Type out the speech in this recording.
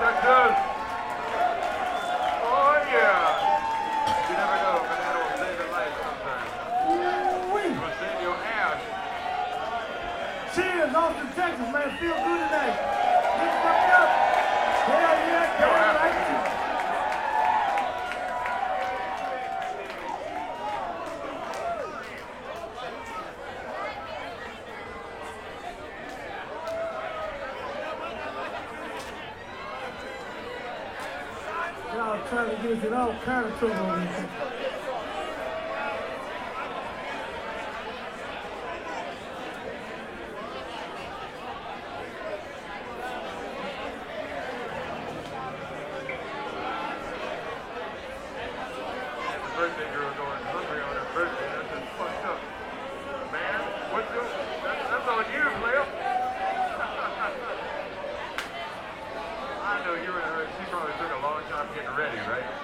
Texas. Oh, yeah. You never know, banana will save your life sometimes. It will save your ass. Cheers, Austin, Texas, man. Feel good tonight. Get fucked up. Hell yeah, damn right. Y'all trying to get us in all kind of trouble over here. Birthday girl going hungry on her birthday. That's just fucked up. Man, what's your... That's on you, player. I know you were in a hurry. She probably took a long time getting ready, right?